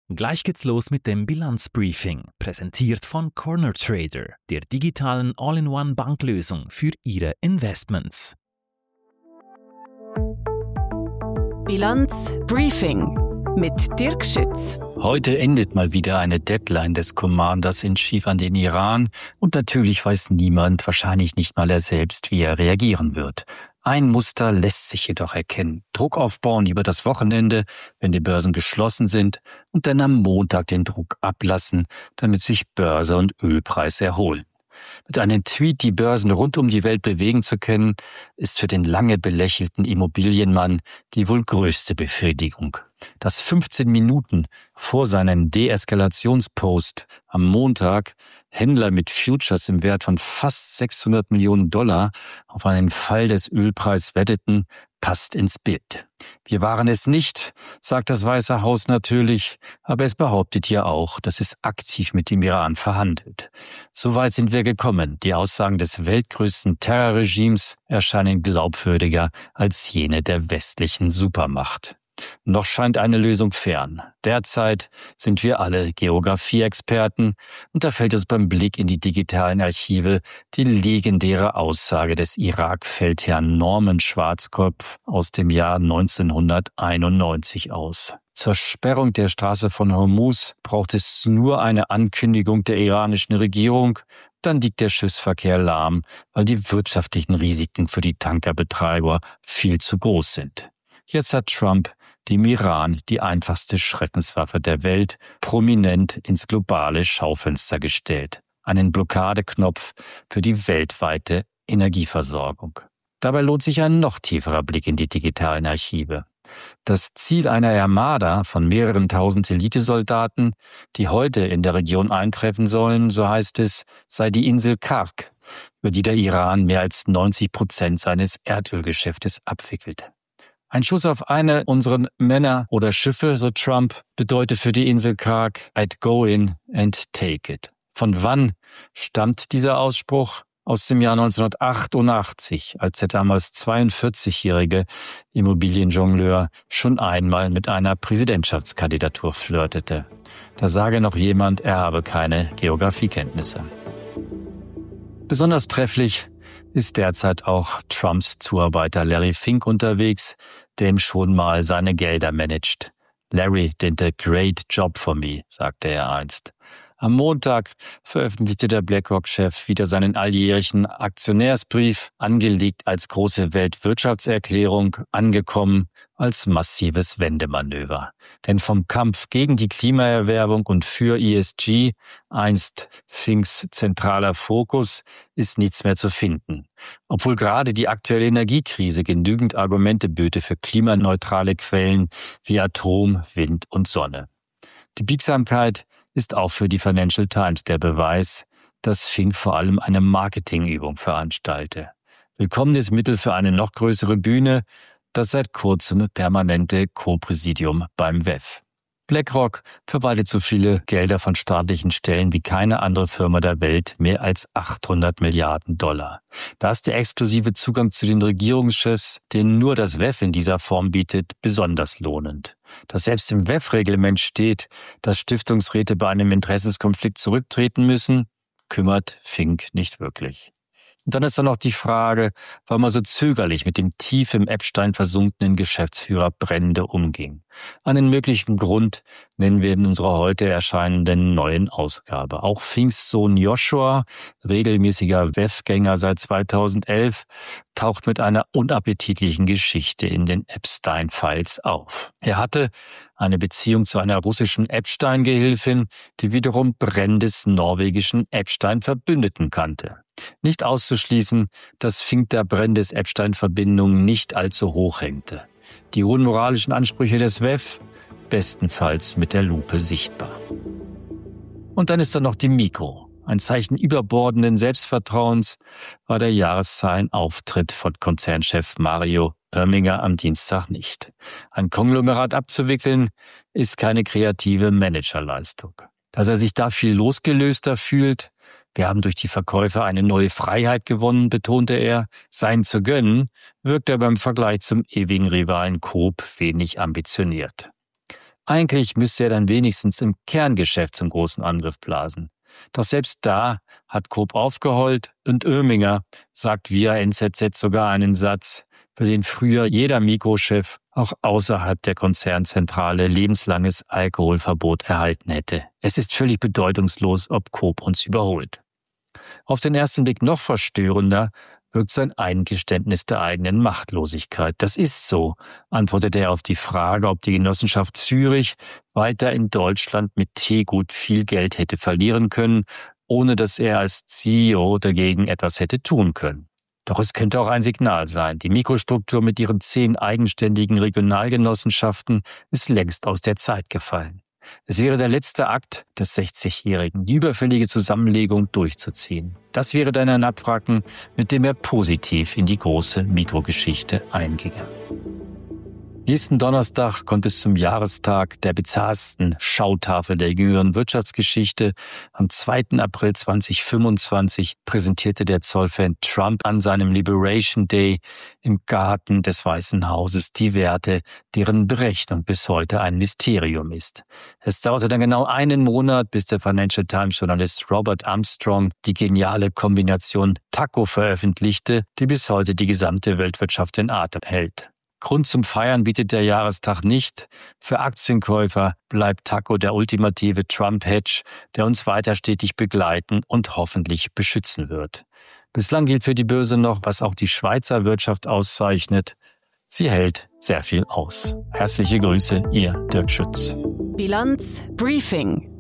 Gleich geht's los mit dem Bilanzbriefing, präsentiert von Corner Trader, der digitalen All-in-One-Banklösung für Ihre Investments. Bilanzbriefing mit Dirk Schütz. Heute endet mal wieder eine Deadline des Commanders in Chief an den Iran und natürlich weiß niemand, wahrscheinlich nicht mal er selbst, wie er reagieren wird. Ein Muster lässt sich jedoch erkennen. Druck aufbauen über das Wochenende, wenn die Börsen geschlossen sind, und dann am Montag den Druck ablassen, damit sich Börse und Ölpreis erholen. Mit einem Tweet die Börsen rund um die Welt bewegen zu können, ist für den lange belächelten Immobilienmann die wohl größte Befriedigung. Dass 15 Minuten vor seinem Deeskalationspost am Montag Händler mit Futures im Wert von fast $600 Millionen auf einen Fall des Ölpreises wetteten, passt ins Bild. Wir waren es nicht, sagt das Weiße Haus natürlich, aber es behauptet ja auch, dass es aktiv mit dem Iran verhandelt. Soweit sind wir gekommen. Die Aussagen des weltgrößten Terrorregimes erscheinen glaubwürdiger als jene der westlichen Supermacht. Noch scheint eine Lösung fern. Derzeit sind wir alle Geografie-Experten und da fällt uns beim Blick in die digitalen Archive die legendäre Aussage des Irak-Feldherrn Norman Schwarzkopf aus dem Jahr 1991 aus. Zur Sperrung der Straße von Hormuz braucht es nur eine Ankündigung der iranischen Regierung, dann liegt der Schiffsverkehr lahm, weil die wirtschaftlichen Risiken für die Tankerbetreiber viel zu groß sind. Jetzt hat Trump dem Iran die einfachste Schreckenswaffe der Welt prominent ins globale Schaufenster gestellt. Einen Blockadeknopf für die weltweite Energieversorgung. Dabei lohnt sich ein noch tieferer Blick in die digitalen Archive. Das Ziel einer Armada von mehreren tausend Elitesoldaten, die heute in der Region eintreffen sollen, so heißt es, sei die Insel Kark, über die der Iran mehr als 90% seines Erdölgeschäftes abwickelt. Ein Schuss auf eine unserer Männer oder Schiffe, so Trump, bedeutet für die Insel Kark, I'd go in and take it. Von wann stammt dieser Ausspruch? Aus dem Jahr 1988, als der damals 42-jährige Immobilienjongleur schon einmal mit einer Präsidentschaftskandidatur flirtete. Da sage noch jemand, er habe keine Geografiekenntnisse. Besonders trefflich ist derzeit auch Trumps Zuarbeiter Larry Fink unterwegs, der ihm schon mal seine Gelder managt. Larry did a great job for me, sagte er einst. Am Montag veröffentlichte der BlackRock-Chef wieder seinen alljährlichen Aktionärsbrief, angelegt als große Weltwirtschaftserklärung, angekommen als massives Wendemanöver. Denn vom Kampf gegen die Klimaerwärmung und für ESG, einst Finks zentraler Fokus, ist nichts mehr zu finden. Obwohl gerade die aktuelle Energiekrise genügend Argumente böte für klimaneutrale Quellen wie Atom, Wind und Sonne. Die Biegsamkeit ist auch für die Financial Times der Beweis, dass Fink vor allem eine Marketingübung veranstalte. Willkommenes Mittel für eine noch größere Bühne, das seit kurzem permanente Co-Präsidium beim WEF. BlackRock verwaltet so viele Gelder von staatlichen Stellen wie keine andere Firma der Welt, mehr als $800 Milliarden. Da ist der exklusive Zugang zu den Regierungschefs, den nur das WEF in dieser Form bietet, besonders lohnend. Dass selbst im WEF-Reglement steht, dass Stiftungsräte bei einem Interessenskonflikt zurücktreten müssen, kümmert Fink nicht wirklich. Und dann ist da noch die Frage, warum er so zögerlich mit dem tief im Epstein versunkenen Geschäftsführer Brände umging. Einen möglichen Grund nennen wir in unserer heute erscheinenden neuen Ausgabe. Auch Finks Sohn Joshua, regelmäßiger WEF-Gänger seit 2011, taucht mit einer unappetitlichen Geschichte in den Epstein-Files auf. Er hatte eine Beziehung zu einer russischen Epstein-Gehilfin, die wiederum Brändes norwegischen Epstein-Verbündeten kannte. Nicht auszuschließen, dass Fink der Brändes Epstein-Verbindung nicht allzu hoch hängte. Die hohen moralischen Ansprüche des WEF bestenfalls mit der Lupe sichtbar. Und dann ist da noch die Mikro. Ein Zeichen überbordenden Selbstvertrauens war der Jahreszahlenauftritt von Konzernchef Mario Oerminger am Dienstag nicht. Ein Konglomerat abzuwickeln, ist keine kreative Managerleistung. Dass er sich da viel losgelöster fühlt, wir haben durch die Verkäufe eine neue Freiheit gewonnen, betonte er. Sein zu gönnen, wirkt er beim Vergleich zum ewigen Rivalen Coop wenig ambitioniert. Eigentlich müsste er dann wenigstens im Kerngeschäft zum großen Angriff blasen. Doch selbst da hat Coop aufgeheult und Oehminger sagt via NZZ sogar einen Satz, für den früher jeder Mikrochef auch außerhalb der Konzernzentrale lebenslanges Alkoholverbot erhalten hätte. Es ist völlig bedeutungslos, ob Coop uns überholt. Auf den ersten Blick noch verstörender wirkt sein Eingeständnis der eigenen Machtlosigkeit. Das ist so, antwortete er auf die Frage, ob die Genossenschaft Zürich weiter in Deutschland mit Teegut viel Geld hätte verlieren können, ohne dass er als CEO dagegen etwas hätte tun können. Doch es könnte auch ein Signal sein. Die Mikrostruktur mit ihren 10 eigenständigen Regionalgenossenschaften ist längst aus der Zeit gefallen. Es wäre der letzte Akt des 60-Jährigen, die überfällige Zusammenlegung durchzuziehen. Das wäre dann ein Abwracken, mit dem er positiv in die große Mikrogeschichte einginge. Nächsten Donnerstag kommt es zum Jahrestag der bizarrsten Schautafel der jüngeren Wirtschaftsgeschichte. Am 2. April 2025 präsentierte der Zollfan Trump an seinem Liberation Day im Garten des Weißen Hauses die Werte, deren Berechnung bis heute ein Mysterium ist. Es dauerte dann genau einen Monat, bis der Financial Times-Journalist Robert Armstrong die geniale Kombination Taco veröffentlichte, die bis heute die gesamte Weltwirtschaft in Atem hält. Grund zum Feiern bietet der Jahrestag nicht. Für Aktienkäufer bleibt Taco der ultimative Trump-Hedge, der uns weiter stetig begleiten und hoffentlich beschützen wird. Bislang gilt für die Börse noch, was auch die Schweizer Wirtschaft auszeichnet. Sie hält sehr viel aus. Herzliche Grüße, Ihr Dirk Schütz. Bilanz Briefing.